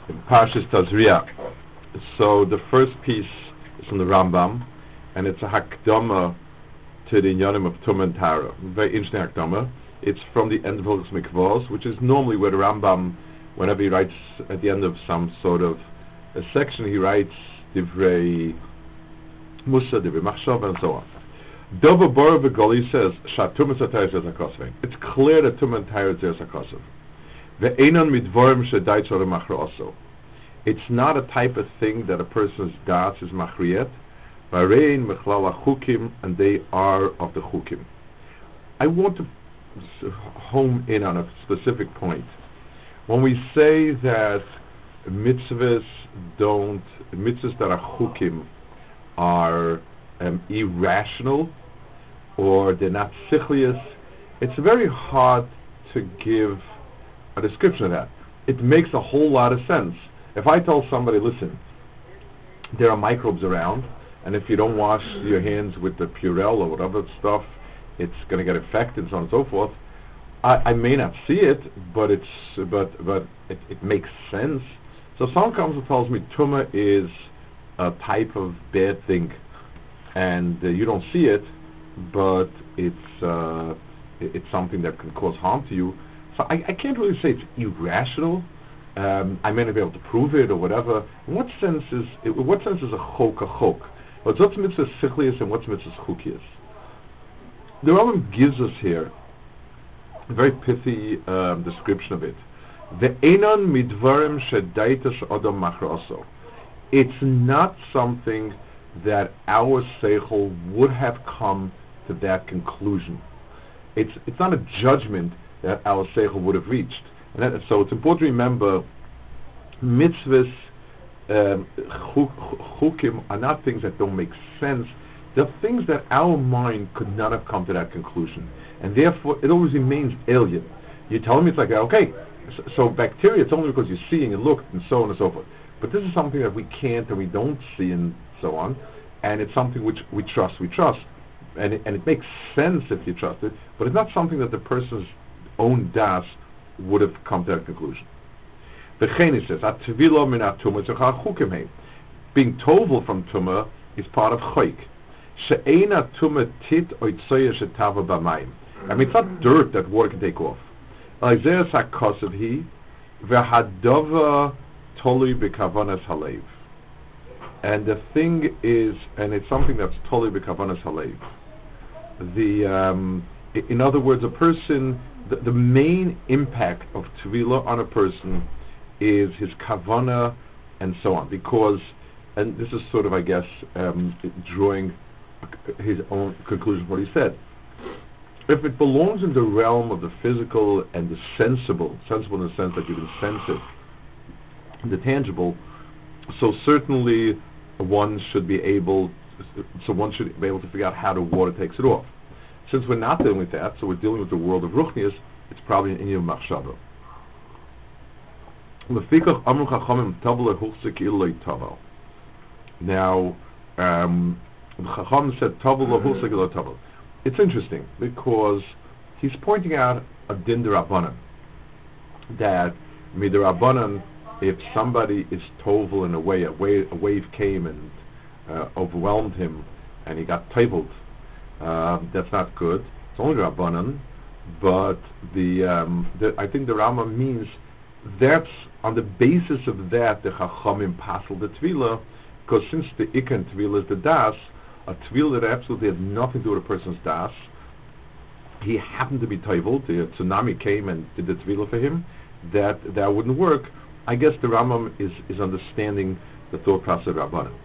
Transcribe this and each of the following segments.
in Parshas Tazria. So the first piece is from the Rambam, and it's a Hakdama to the Inyanim of Tumah and Tara. Very interesting Hakdama. It's from the end of Hilchos Mikvos, which is normally where the Rambam, whenever he writes at the end of some sort of a section, he writes Divrei Musa, Divrei Machshava, and so on. Dova Bora Begoli says, Shatumah Satayr Zez HaKosov. It's clear that Tumah and Tara Zez HaKosov. Ve'enon midvorim shedait sore machra also. It's not a type of thing that a person's das is machriyet. Varein mechlal chukim, and they are of the chukim. I want to home in on a specific point. When we say that mitzvahs that are chukim are irrational, or they're not sichlius, it's very hard to give a description of that. It makes a whole lot of sense. If I tell somebody, listen, there are microbes around, and if you don't wash your hands with the Purell or whatever stuff, it's going to get infected, and so on and so forth. I may not see it, but it makes sense. So someone comes and tells me tumah is a type of bad thing, and you don't see it, but it's something that can cause harm to you. So I can't really say it's irrational. I may not be able to prove it or whatever. In what sense is a chok a chok? What's mitzvah sichlius and what's mitzvah chukius? The Rambam gives us here a very pithy description of it. Ve'enon midvarim shedaitash adam machraso. It's not something that our seichel would have come to that conclusion. It's not a judgment that our seichel would have reached. And so it's important to remember, mitzvahs, chukim are not things that don't make sense. They're things that our mind could not have come to that conclusion. And therefore, it always remains alien. You tell me it's like, okay, so bacteria, it's only because you're seeing and looked and so on and so forth. But this is something that we can't and we don't see and so on. And it's something which we trust. And it makes sense if you trust it, but it's not something that the person's own das would have come to that conclusion. The Cheni says, "Atvilo min atumah tzachar chukim heim." Being tovel from tumah is part of choik. She'eina tumah tit oitzoya shetava b'mayim. I mean, it's not dirt that water can take off. Isaiah sakosav he v'hadova toli b'kavanas halev. And the thing is, and it's something that's toli b'kavanas halev. In other words, a person, the main impact of tevilah on a person is his kavana and so on. Because, and this is sort of, I guess, drawing his own conclusion from what he said. If it belongs in the realm of the physical and the sensible in the sense that you can sense it, the tangible, so certainly one should be able to figure out how the water takes it off. Since we're not dealing with that, so we're dealing with the world of ruchnius, it's probably an inyan machshava. Now, the Chacham said tavel. It's interesting because he's pointing out a din d'Rabbanan, that mid'Rabbanan, if somebody is tovel in a wave came and overwhelmed him and he got tabled, that's not good. It's only Rabbanan, but I think the Rama means that's on the basis of that the Chachamim passel the Tvila, because since the Ikan Tvila is the Das, a Tvila that absolutely had nothing to do with a person's Das, he happened to be tabled, the tsunami came and did the Tvila for him, that wouldn't work. I guess the Rambam is understanding the thought process of Rabbanan.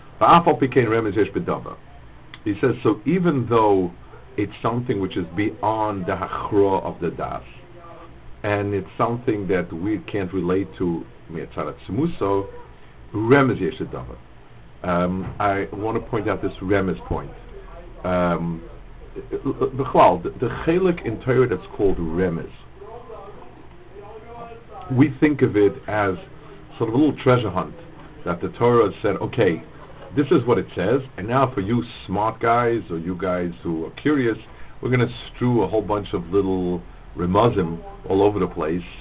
He says, so even though it's something which is beyond the hachra of the das, and it's something that we can't relate to mi'atzarat semuso, remez yesh davar. I want to point out this remez point. The chelik in Torah that's called remez, we think of it as sort of a little treasure hunt, that the Torah said, okay, this is what it says, and now for you smart guys, or you guys who are curious, we're going to strew a whole bunch of little remazim all over the place,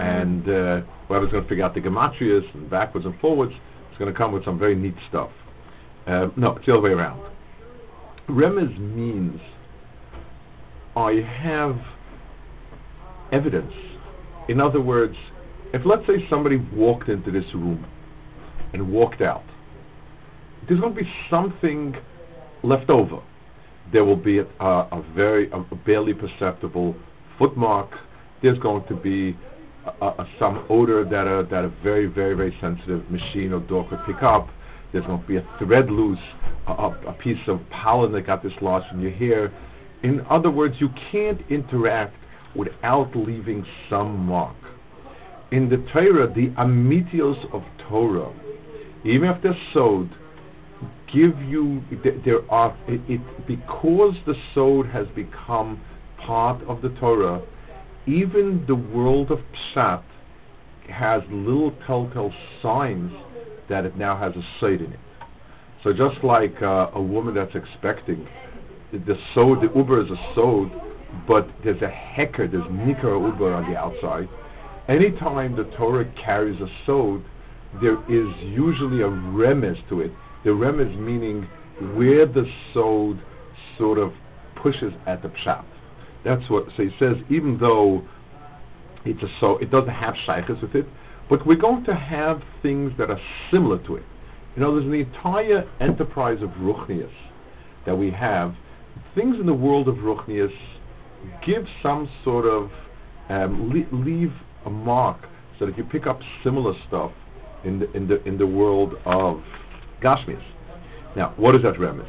and whoever's going to figure out the gematrias and backwards and forwards is going to come with some very neat stuff. No, it's the other way around. Remez means I have evidence. In other words, if let's say somebody walked into this room and walked out, there's going to be something left over. There will be a barely perceptible footmark. There's going to be some odor that a very, very, very sensitive machine or door could pick up. There's going to be a thread loose, a piece of pollen that got dislodged in your hair. In other words, you can't interact without leaving some mark. In the Torah, the amitios of Torah, even if they're sewed, give you, because the sod has become part of the Torah, even the world of Pshat has little telltale signs that it now has a sod in it. So just like a woman that's expecting, the uber is a sod, but there's a hecker, there's nikar uber on the outside. Anytime the Torah carries a sod, there is usually a remez to it. The remez meaning where the sod sort of pushes at the pshat. That's what, so he says, even though it's a sod, it doesn't have shaykhs with it, but we're going to have things that are similar to it. You know, there's an entire enterprise of Ruchnius that we have. Things in the world of Ruchnius give some sort of, leave a mark so that you pick up similar stuff in the world of Gashmias. Now, what is that remez?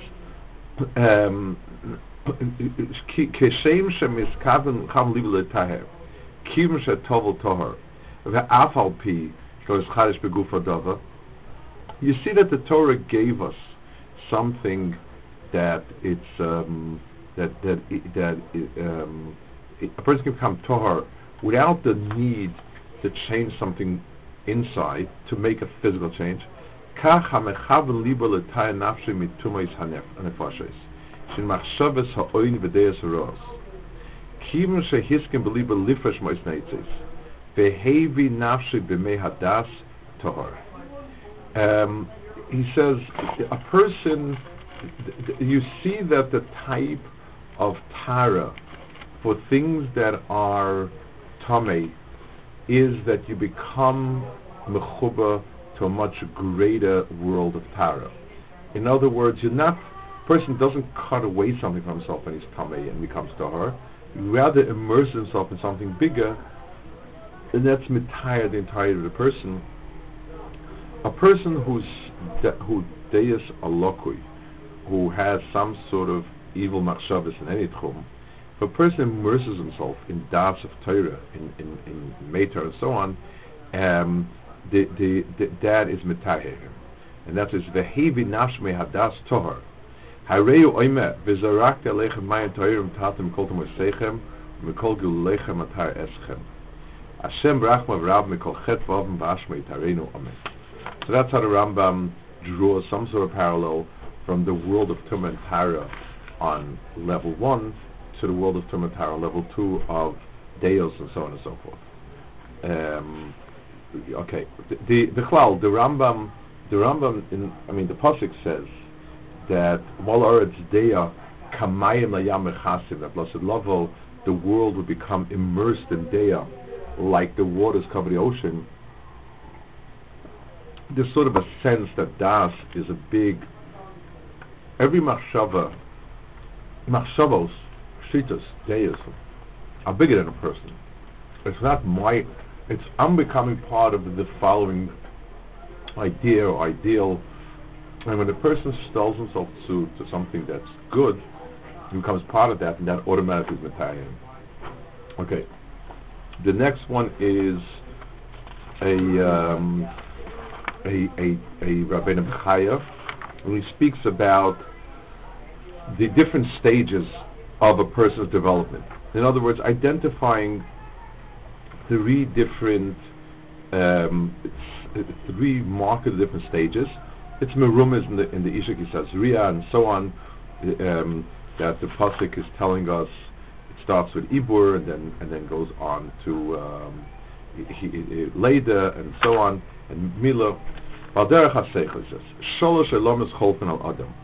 Keshem shemiskaven cham liv letaher, kivim shetovel tohar, ve'af al pi shlo yischadish begufo dava. You see that the Torah gave us something that it's a person can become tohar without the need to change something inside to make a physical change. Kach hamechaven libo letay nafshi mitumais hanefashes shin machshavas ha'oin v'deis haros kivim shehiskim belibo lifresh mois neitzes vehevi nafshi b'mei hadas tohar. He says a person, you see that the type of tara for things that are tamei is that you become mechuba to a much greater world of tara. In other words, person doesn't cut away something from himself when he's tamei and becomes tahar. He rather immerse himself in something bigger, and that's mitayah the entirety of the person. A person who deis alokui, who has some sort of evil machshavas in any tchum, if a person immerses himself in das of Torah, in Meitar and so on, that is mitayah him. And that is vehevi nashme hadas tohar. Hareu oime v'zarakte alechem mayan tohirim tatem kol temoseichem mikol gulechem atar eschem. Hashem brachma v'rab mikol chet v'avim v'ashme yitarenu amen. So that's how the Rambam draws some sort of parallel from the world of Tumah and Tara on level 1 to the world of Tumah and Tara on level 2 of Deos and so on and so forth. Okay, the Rambam, the pasuk says that Walaretz Deya Kamayim Layam Echasim, that blessed level, the world would become immersed in Deya, like the waters cover the ocean. There's sort of a sense that Das is a big, every machshavos, shitas, deism, are bigger than a person. It's not I'm becoming part of the following idea or ideal, and when a person stills himself to something that's good, he becomes part of that, and that automatically is Matayim. Okay, the next one is a Rabbeinu B'chaya, and he speaks about the different stages of a person's development. In other words, identifying three different, three marked different stages. It's merumas in the Ishak Yisazriya and so on, that the pasuk is telling us. It starts with Ibur and then goes on to Leda, and so on, and Mila. Valderech HaSeichel says, Sholosh Elomis Cholfen al Adam.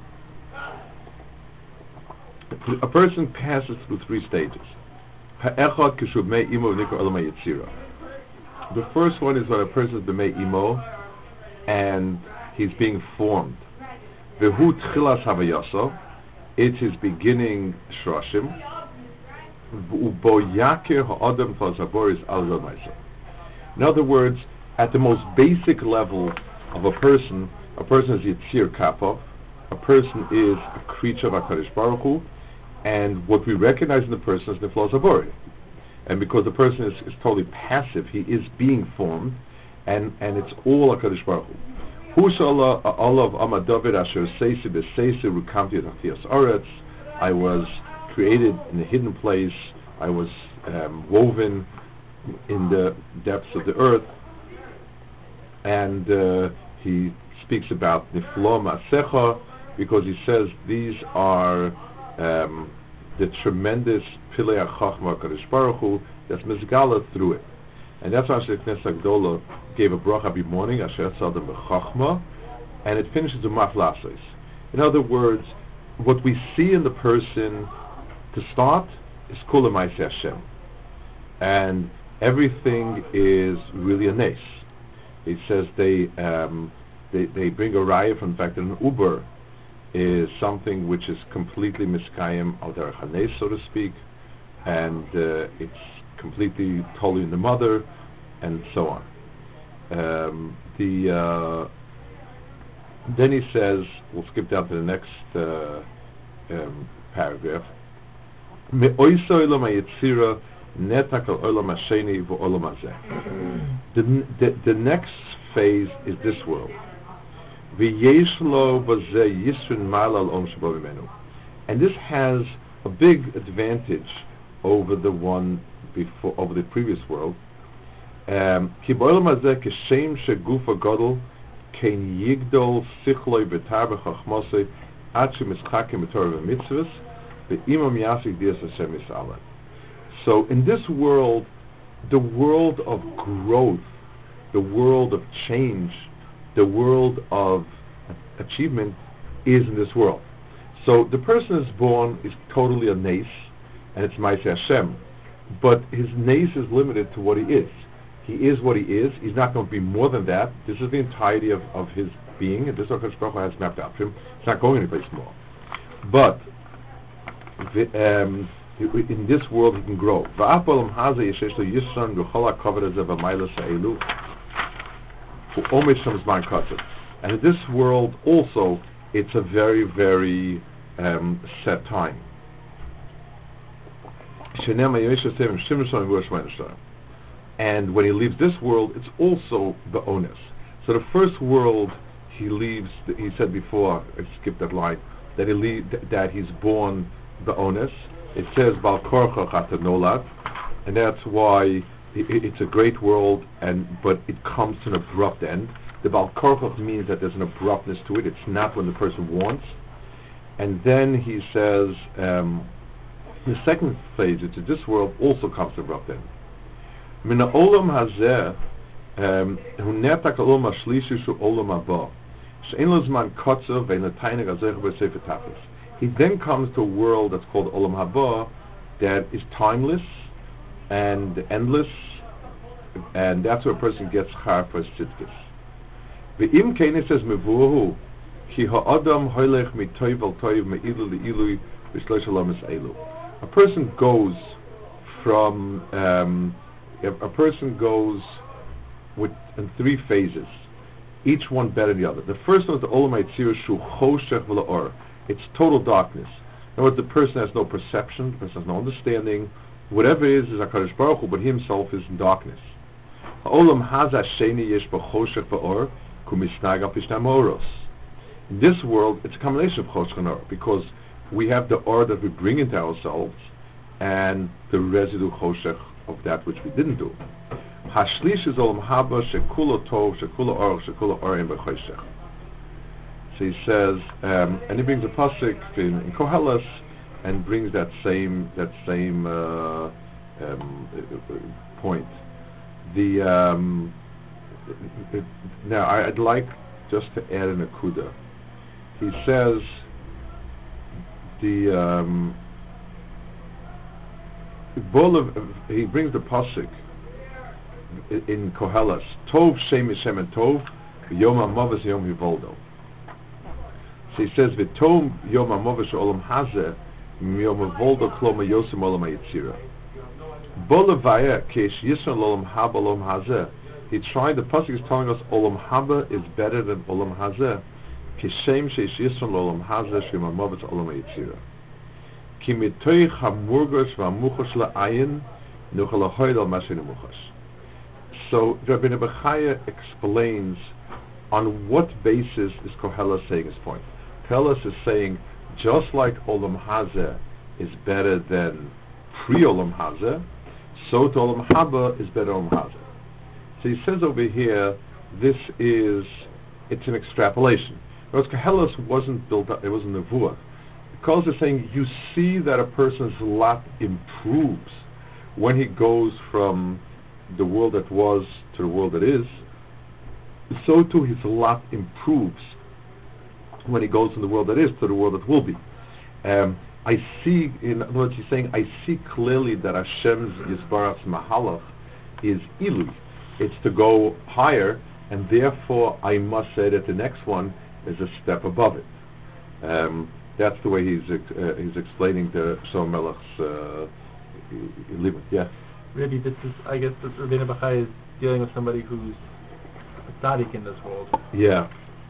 A person passes through three stages. Ha'echad Kishu B'mei Imo V'nikra Olam HaYetzira. The first one is when a person is B'mei Imo, and he's being formed. V'hu Tchilas Havayaso. It's his beginning Shroshim. V'ubo Yakir Ha'adam Falzaboris Al Zalmaisa. In other words, at the most basic level of a person is Yitzir Kapov, a person is a creature of HaKadosh Baruch Hu, and what we recognize in the person is Niflo Zabori. And because the person is totally passive, he is being formed, and it's all HaKadosh Baruch Hu. Hushala Olav Amadavid Asher Seisi B'Seisi Rukamti Tafias Aretz. I was created in a hidden place. I was woven in the depths of the earth. And he speaks about Niflo Ma'asecha, because he says these are the tremendous Pilei HaChachma HaKadosh Baruch Hu that's Mizgala through it. And that's why Knesset Agdola gave a bracha every morning, Asher Tzadam B'Chachma, and it finishes with Maflases. In other words, what we see in the person to start is Kula Ma'aseh Hashem. And everything is really a nes. It says they bring a raya from the fact that an Uber is something which is completely miskayim al derech hanes, so to speak, and it's completely totally in the mother, and so on. Then he says, we'll skip down to the next paragraph. Me'oiso elam hayetzira netak al olam hasheni v'olam hazeh. The next phase is this world. And this has a big advantage over the one before, over the previous world. Because So in this world, the world of growth, the world of change, the world of achievement is in this world. So the person is born is totally a nes, and it's Ma'aseh Hashem. But his nes is limited to what he is. He is what he is. He's not going to be more than that. This is the entirety of his being, and this HaKadosh Baruch Hu has mapped out for him. It's not going anyplace more. But in this world he can grow. And in this world also, it's a very, very set time. And when he leaves this world, it's also the onus. So the first world he leaves, he said before, I skipped that line, that he's born the onus. It says Bal Korcha Chata Nolad, and that's why it's a great world, but it comes to an abrupt end. The Bal Korcha means that there's an abruptness to it. It's not when the person wants. And then he says the second phase, which is this world, also comes to an abrupt end. Min ha'olam hazeh hu netak ha'olam ha'shlishi shu olam haba she'en lo zman kotzer ve'en l'tainig hazeh b'sefer tachlis. He then comes to a world that's called Olam Haba, that is timeless and endless, and that's where a person gets char for his tzidkis. Ve'im kein it says mevuhu ki ha'adam hoylech mitoiv al toiv me'ilu le'ilu v'shlosh alamis elu. A person goes from in three phases, each one better than the other. The first one is the Olam Ha'etzira shu choshech v'la'or. It's total darkness. In other words, the person has no perception, the person has no understanding. Whatever it is HaKadosh Baruch Hu, but he himself is in darkness. Ha'olam haza sheni yesh b'choshech v'or kumisnag al pishnei moros. In this world, it's a combination of choshech and or, because we have the or that we bring into ourselves, and the residue choshech of that which we didn't do. Hashlish is olam haba shekulo tov shekulo or shekulo orim b'choshech. So he says, and he brings a pasuk in Koheles, and brings that same point. The now I'd like just to add an akuda. He says the he brings the pasuk in Koheles, Tov Shem Shem and Tov Yom HaMavos Yom Hivoldo. So he says V'Tov Yom HaMavos Olam Hazeh Yom Hivoldo Kloma Yosem Olam HaYetzira. Bolavaya Kesh Yisrael Olam Haba Olam Hazeh. He tried. The pasuk is telling us Olam Haba is better than Olam Hazeh. Kishem Shesh Yisrael Olam Hazeh Shem HaMavos Olam HaYetzira. Ki mitoich hamurgosh v'amuchosh la'ayin nuchal ahoyd al mashin amuchosh. So Rabbi Bechaya explains on what basis is Koheles saying his point. Koheles is saying just like Olam Hazeh is better than pre-Olam Hazeh, so to Olam Haba is better than Olam Hazeh. So he says over here, it's an extrapolation. Because Koheles wasn't built up, it wasn't a nevuah. Koheles is saying you see that a person's lot improves when he goes from the world that was to the world that is, so too his lot improves when he goes from the world that is to the world that will be. I see, in other words, he's saying, I see clearly that Hashem's Yisbarach's Mahalach is Ilui. It's to go higher, and therefore I must say that the next one is a step above it. That's the way he's explaining the Shalom Melech's Limud. Yeah. Really, this is, I guess, this Rabbeinu Bachai is dealing with somebody who's a tzaddik in this world. Yeah.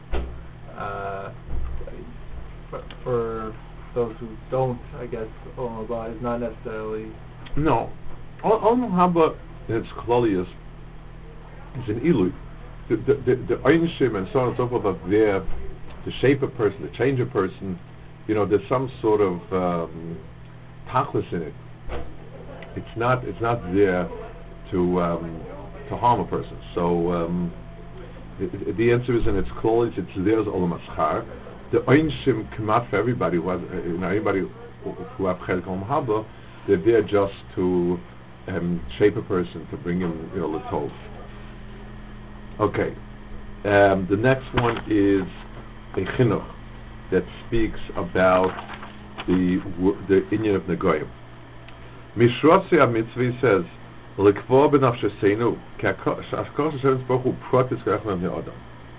For those who don't, I guess, Olam Haba is not necessarily... No. Olam Haba, its klolius, is an Ilui. The Einshim and so on and so forth are there to shape a person, to change a person. You know, there's some sort of tachlis in it. It's not there to harm a person. So the answer is in its klolius. It's there as Olam Aschar. The Einshim come out for everybody who has, anybody who have Chelik Olam Haba. They're there just to shape a person, to bring him, l'tov. Okay. The next one is a chinuch that speaks about the inyan of Negoyim. Mishrotzi HaMitzvah says, L'kvor b'nafshesenu, k'ashkosh Hashem Baruch Hu protis k'rechem ha'adam.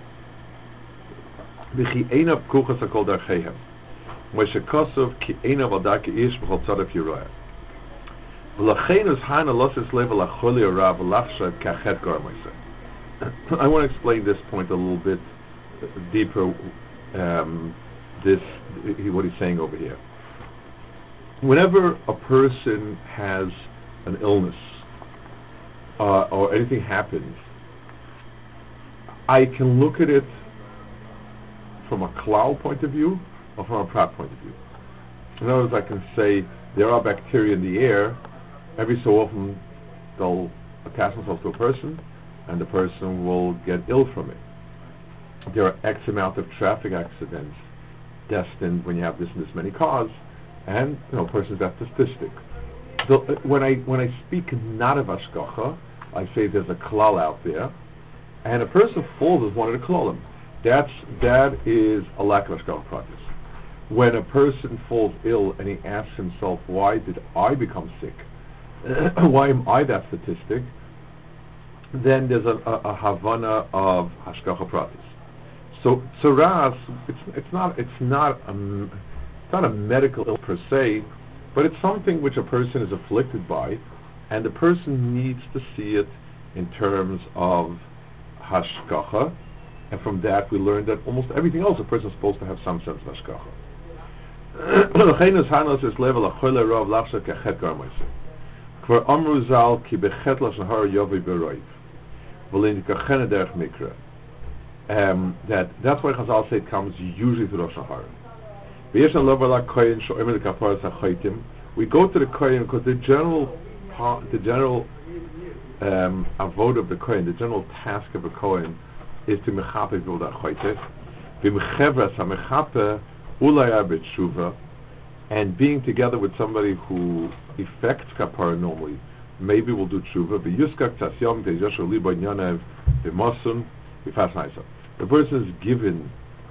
V'chi einav pkuchas hakol darcheihem. Moshe Kosov ki einav al darkei ish b'chol tzadaf yiroya. V'lachein is hana loses level acholi arav v'lachshav k'achet gar Moshe. I want to explain this point a little bit deeper. What he's saying over here. Whenever a person has an illness or anything happens, I can look at it from a klal point of view or from a prat point of view. In other words, I can say there are bacteria in the air. Every so often they'll attach themselves to a person, and the person will get ill from it. There are X amount of traffic accidents destined when you have this and this many cars, and a person's that statistic. So, when I speak not of hashgacha, I say there's a klal out there, and a person falls as one of the klalim. That is a lack of hashgacha practice. When a person falls ill and he asks himself, why did I become sick? Why am I that statistic? Then there's a havana of hashgacha practice. So tzaras, it's not a medical ill per se, but it's something which a person is afflicted by, and the person needs to see it in terms of hashgacha, and from that we learn that almost everything else a person is supposed to have some sense of hashgacha. That's why Chazal say it comes usually to Rosh Hashanah. We go to the Kohen because the general avod of the Kohen, the general task of a Kohen, is to mechape v'odah choytef, v'mechevras ha-mechape ulaya b'tshuva, and being together with somebody who effects kapara normally maybe we'll do tshuva. The person is given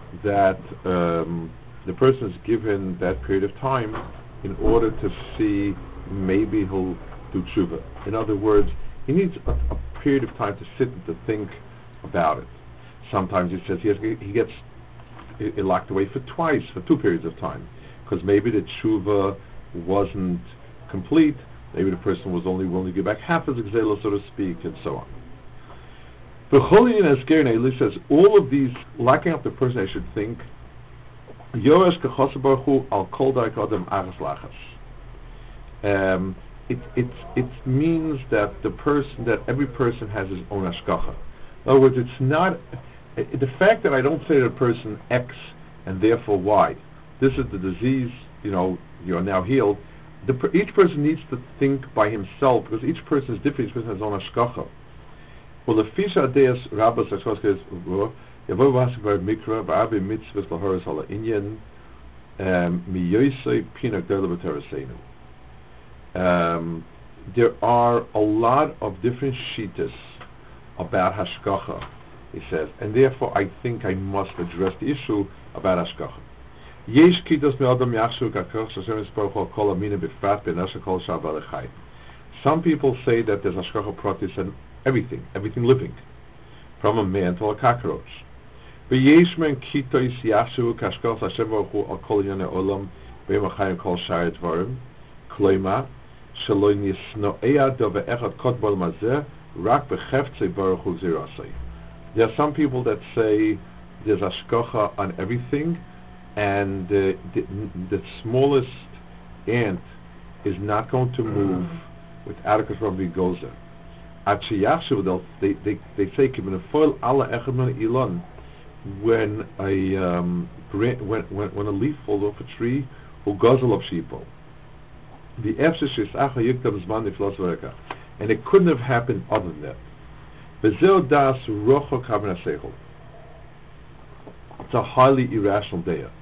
that period of time in order to see maybe he'll do tshuva. In other words, he needs a period of time to sit and to think about it. Sometimes he says he gets locked away for 2 periods of time, because maybe the tshuva wasn't complete, maybe the person was only willing to give back half his gzela, so to speak, and so on. The Cholin as Gernei says all of these locking up the person, I should think, Yoresh Kechos Baruch Hu al Kol Darek Adam Achas Lachas. It means that every person has his own hashgacha. In other words, it's not the fact that I don't say to the person X and therefore Y. This is the disease. You're now healed. Each person needs to think by himself, because each person is different. Each person has his own hashgacha. Well, the fisha deis rabbis hashgacha is yavo vasvar mikra ba'abi mitzvahs lahoras hala inyan miyosei pina gdela b'teraseinu. There are a lot of different shittas about hashgacha, he says, and therefore I think I must address the issue about hashgacha. Yesh kitos me'adam yachshu k'akoch shashem yisparuch hu kol amina b'frat b'nasha kol shar b'alei chayim. Some people say that there's hashgacha pratis and everything living, from a man to a cockroach. V'yesh men kitos yachshu k'ashkoch Hashem baruch hu al kol yonei olam v'yom ha'chayim kol shar dvarim kloima shelo nisno'ea do ve'echad kotbol mazeh rak b'cheftzei baruch hu zirasei. There are some people that say there's hashgacha on everything, and the smallest ant is not going to move without a Rabbi Gozer. At Sheyachshu, they say when a leaf falls off a tree, who gozel of sheeple. And it couldn't have happened other than that. It's a highly irrational daya.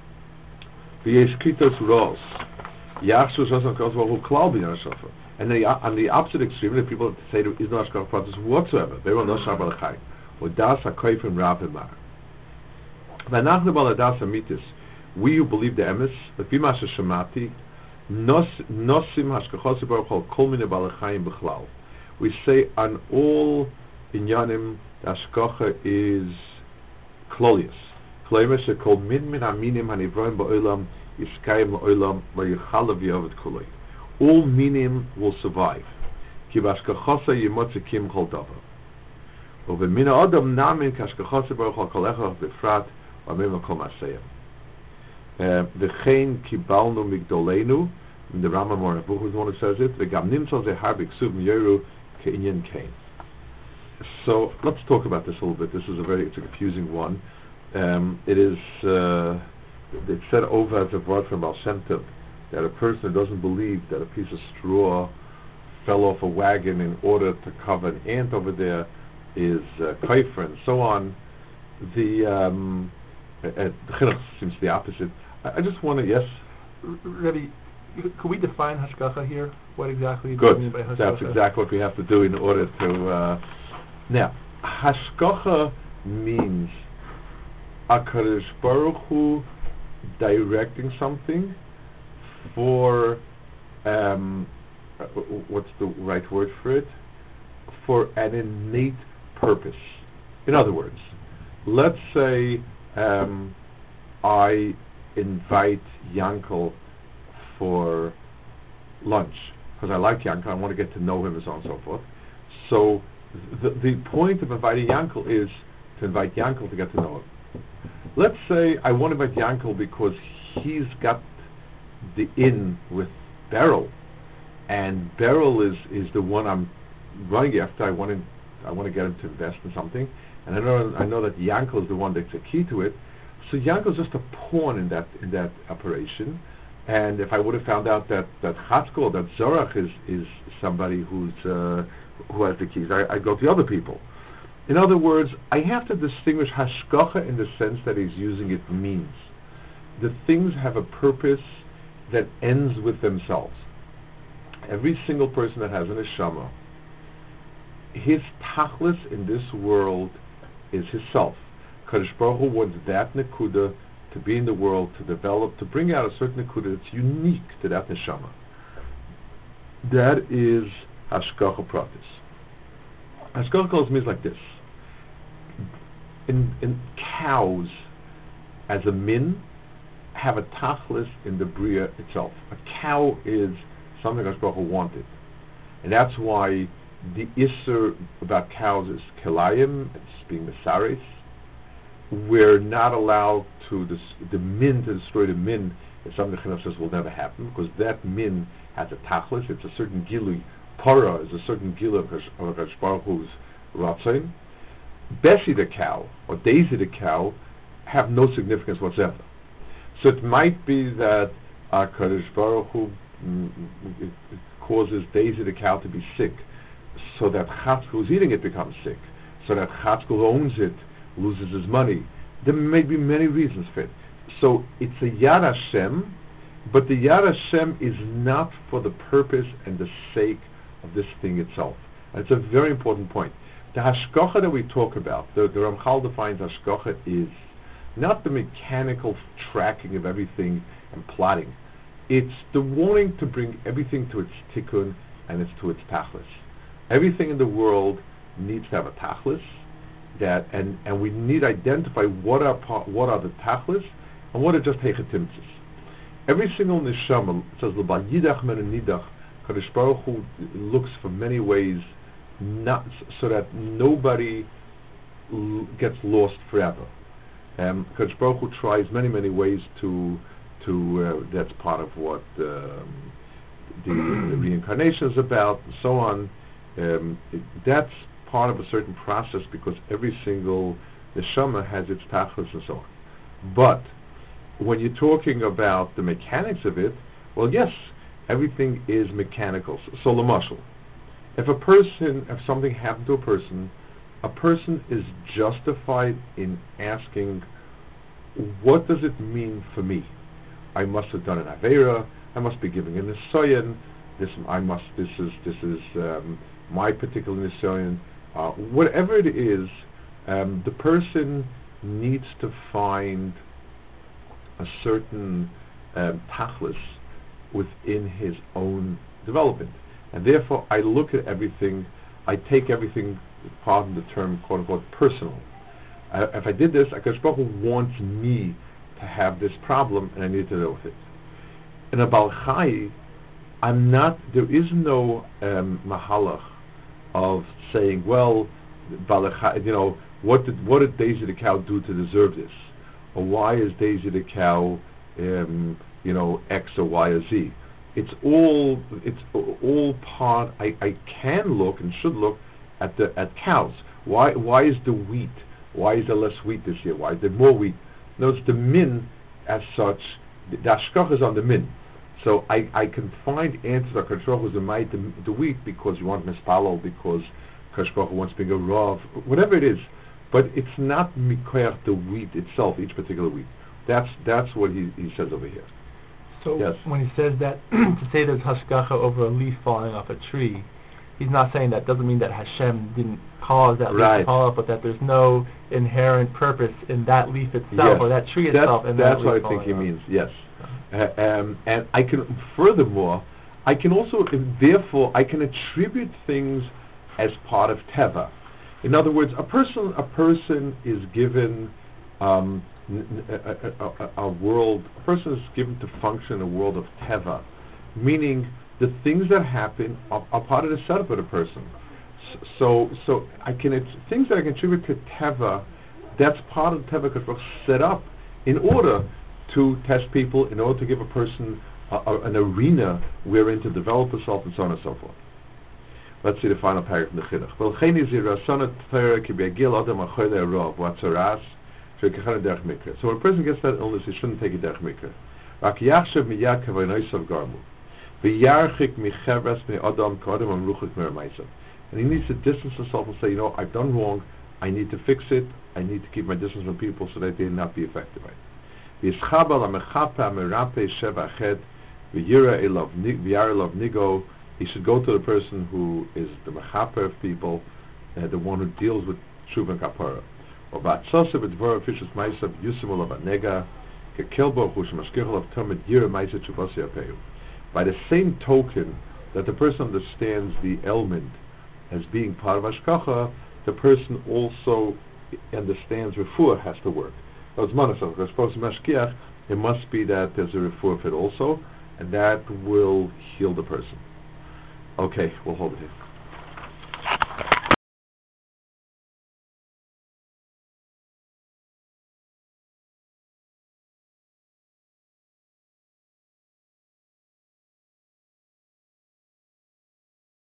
And on the opposite extreme, the people that say there is no hashgacha pratis whatsoever. They will not shabbat l'chayim. Or das hakoyfim rav emar. V'anachnu baladas amitis. We who believe the emes, b'fima sheshamati, nosim hashgachos baruch hu kol minei balachayim b'chlal. We say on all inyanim, the hashgacha is klolius. Klolius shekol min aminim hanivroim ba'olam yiskayim la'olam v'yichalav yovet kuloi. All minim will survive. Ki v'hashgachosa yimotzikim kol davar. U'v'mina adam namin k'hashgachosa baruch hu kol echad b'frat v'amim kol maseyim. V'chein kibalnu migdolenu, the Rambam or Abuch is the one who says it. V'gam nimtzal zehar b'ksuv m'yeru ke'inyan kain. So let's talk about this a little bit. This is it's a confusing one. It's said over as a word from Baal Shem Tov, that a person who doesn't believe that a piece of straw fell off a wagon in order to cover an ant over there is kaifer and so on. The chinuch seems the opposite. I just want to, yes? Rabbi, could we define hashgacha here? What exactly do you mean by hashgacha? That's exactly what we have to do in order to... Now, hashgacha means HaKadosh Baruch Hu directing something for, what's the right word for it? For an innate purpose. In other words, let's say I invite Yankel for lunch, because I like Yankel, I want to get to know him and so on and so forth. So the point of inviting Yankel is to invite Yankel to get to know him. Let's say I want to invite Yankel because he's got the in with Beryl, and Beryl is the one I'm running after. I want to get him to invest in something, and I know that Yankel is the one that's the key to it. So Yankel's just a pawn in that operation. And if I would have found out that Chatzkel, that Zorach is somebody who has the keys, I'd go to the other people. In other words, I have to distinguish hashgacha in the sense that he's using it means. The things have a purpose that ends with themselves. every single person that has an neshama, his tachlis in this world is his self. Kadosh Baruch Hu wants that nekuda to be in the world, to develop, to bring out a certain nekuda that's unique to that neshama. That is hashgacha pratis. Hashgacha pratis means like this. In cows, as a min, have a tachlis in the bria itself. A cow is something Hakadosh Baruch Hu wanted, and that's why the isser about cows is kelayim, it's being mesaris. We're not allowed to the min to destroy the min. It's something the Chinuch says will never happen because that min has a tachlis. It's a certain gilui. Para is a certain gilui of Hakadosh Baruch Hu's ratzain. Bessie the cow or Daisy the cow have no significance whatsoever. So it might be that Kadosh Baruch Hu causes Daisy the cow to be sick, so that Chatzkel who's eating it becomes sick, so that Chatzkel who owns it loses his money. There may be many reasons for it. So it's a Yad Hashem, but the Yad Hashem is not for the purpose and the sake of this thing itself. And it's a very important point. The hashgacha that we talk about, the Ramchal defines hashgacha is not the mechanical tracking of everything and plotting. It's the wanting to bring everything to its tikkun and it's to its tachlis. Everything in the world needs to have a tachlis, and we need to identify what are the tachlis and what are just hechetimtzis. Every single neshama, it says l'bal yidach men nidach, Kadosh Baruch Hu looks for many ways not so that nobody gets lost forever. Kadosh Baruch Hu tries many ways to that's part of what the reincarnation is about, and so on. That's part of a certain process because every single neshama has its tachlis and so on. But when you're talking about the mechanics of it, well, yes, everything is mechanical. So l'mashal, if something happened to a person is justified in asking, what does it mean for me? I must have done an aveira. I must be giving a nisayon. This is my particular nisayon. Whatever it is, the person needs to find a certain tachlis within his own development, and therefore I look at everything. I take everything, pardon the term, quote unquote, personal. If I did this, Hakadosh Baruch Hu wants me to have this problem, and I need to deal with it. In a Baal Chai, there is no mahalach of saying, well, Baal Chai, what did Daisy the cow do to deserve this? Or why is Daisy the cow, X or Y or Z? It's all part. I can look and should look at cows. Why is the wheat? Why is there less wheat this year? Why is there more wheat? Notice the min, as such, the hashgacha is on the min. So I can find answers that Kadosh Baruch Hu is the wheat because you want mispalal, because Kadosh Baruch Hu wants to be a rav, whatever it is. But it's not mikoyach the wheat itself, each particular wheat. That's what he says over here. So yes. When he says that, to say there's hashgacha over a leaf falling off a tree, he's not saying that doesn't mean that Hashem didn't cause that leaf to fall off, but that there's no inherent purpose in that leaf itself or that tree itself. That's what I think he means. Yes, and I can furthermore, I can also therefore I can attribute things as part of teva. In other words, a person is given a world. A person is given to function in a world of teva, meaning the things that happen are part of the setup of the person. So it's things that I contribute to teva. That's part of the teva because we're set up in order to test people, in order to give a person an arena wherein to develop herself, and so on and so forth. Let's see the final paragraph in the Chinuch. So when a person gets that illness, he shouldn't take it derech mikra. And he needs to distance himself and say, I've done wrong, I need to fix it, I need to keep my distance from people so that they not be affected by it. he should go to the person who is the mechaper of people, the one who deals with tshuva and kapara. Or ba'atzosa b'dvora fishus ma'isa b'yusim olav anega kekelbo hu shemashkichol of tamid yira ma'isa tshuvosi apeyu. By the same token that the person understands the element as being part of Hashkacha, the person also understands refuah has to work. It's monofil. Because supposed to mashkiach, it must be that there's a refuah fit also, and that will heal the person. Okay, we'll hold it here.